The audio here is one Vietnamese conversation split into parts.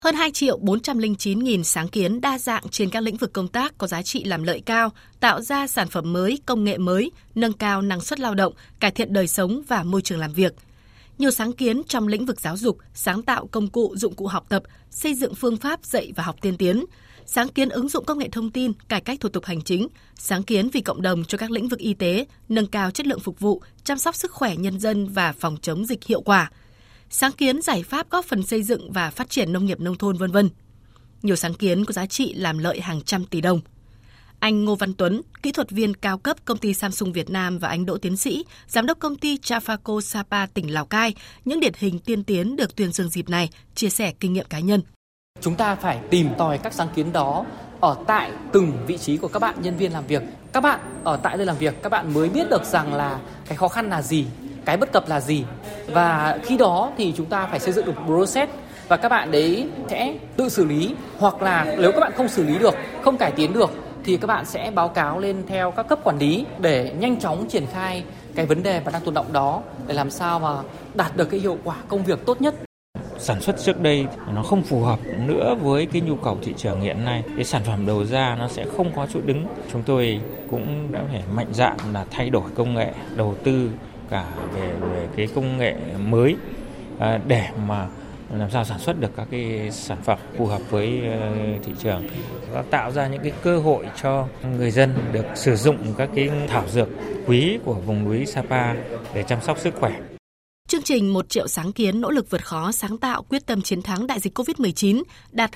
Hơn 2.409.000 sáng kiến đa dạng trên các lĩnh vực công tác có giá trị làm lợi cao, tạo ra sản phẩm mới, công nghệ mới, nâng cao năng suất lao động, cải thiện đời sống và môi trường làm việc. Nhiều sáng kiến trong lĩnh vực giáo dục, sáng tạo công cụ, dụng cụ học tập, xây dựng phương pháp dạy và học tiên tiến, sáng kiến ứng dụng công nghệ thông tin, cải cách thủ tục hành chính, sáng kiến vì cộng đồng cho các lĩnh vực y tế, nâng cao chất lượng phục vụ, chăm sóc sức khỏe nhân dân và phòng chống dịch hiệu quả. Sáng kiến giải pháp góp phần xây dựng và phát triển nông nghiệp nông thôn v.v. Nhiều sáng kiến có giá trị làm lợi hàng trăm tỷ đồng. Anh Ngô Văn Tuấn, kỹ thuật viên cao cấp công ty Samsung Việt Nam và anh Đỗ Tiến Sĩ, giám đốc công ty Trafaco Sapa tỉnh Lào Cai, những điển hình tiên tiến được tuyên dương dịp này, chia sẻ kinh nghiệm cá nhân. Chúng ta phải tìm tòi các sáng kiến đó ở tại từng vị trí của các bạn nhân viên làm việc. Các bạn ở tại nơi làm việc, các bạn mới biết được rằng là cái khó khăn là gì, cái bất cập là gì. Và khi đó thì chúng ta phải xây dựng được process và các bạn đấy sẽ tự xử lý, hoặc là nếu các bạn không xử lý được, không cải tiến được thì các bạn sẽ báo cáo lên theo các cấp quản lý để nhanh chóng triển khai cái vấn đề và đang tồn động đó để làm sao mà đạt được cái hiệu quả công việc tốt nhất. Sản xuất trước đây nó không phù hợp nữa với cái nhu cầu thị trường hiện nay. Cái sản phẩm đầu ra nó sẽ không có chỗ đứng. Chúng tôi cũng đã phải mạnh dạn là thay đổi công nghệ, đầu tư cả về cái công nghệ mới để mà làm sao sản xuất được các cái sản phẩm phù hợp với thị trường và tạo ra những cái cơ hội cho người dân được sử dụng các cái thảo dược quý của vùng núi Sapa để chăm sóc sức khỏe. Chương trình 1 triệu sáng kiến nỗ lực vượt khó sáng tạo quyết tâm chiến thắng đại dịch COVID-19 đạt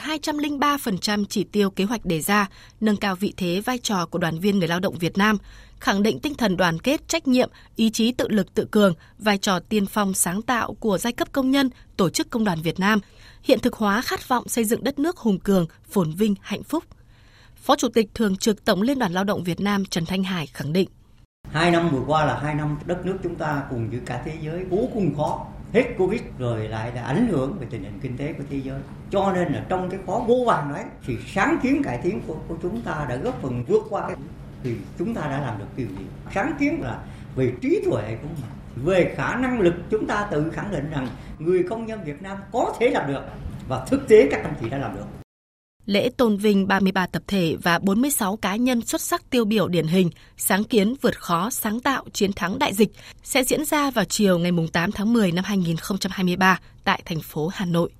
203% chỉ tiêu kế hoạch đề ra, nâng cao vị thế vai trò của đoàn viên người lao động Việt Nam, khẳng định tinh thần đoàn kết, trách nhiệm, ý chí tự lực tự cường, vai trò tiên phong sáng tạo của giai cấp công nhân, tổ chức công đoàn Việt Nam, hiện thực hóa khát vọng xây dựng đất nước hùng cường, phồn vinh, hạnh phúc. Phó Chủ tịch Thường trực Tổng Liên đoàn Lao động Việt Nam Trần Thanh Hải khẳng định. 2 năm vừa qua là 2 năm đất nước chúng ta cùng với cả thế giới vô cùng khó. Hết Covid rồi lại là ảnh hưởng về tình hình kinh tế của thế giới. Cho nên là trong cái khó vô vàn đấy thì sáng kiến cải tiến của chúng ta đã góp phần vượt qua cái thì chúng ta đã làm được điều gì? Sáng kiến là về trí tuệ của mình, về khả năng lực chúng ta tự khẳng định rằng người công nhân Việt Nam có thể làm được và thực tế các anh chị đã làm được. Lễ tôn vinh 33 tập thể và 46 cá nhân xuất sắc tiêu biểu điển hình, sáng kiến vượt khó, sáng tạo, chiến thắng đại dịch sẽ diễn ra vào chiều ngày 8 tháng 10 năm 2023 tại thành phố Hà Nội.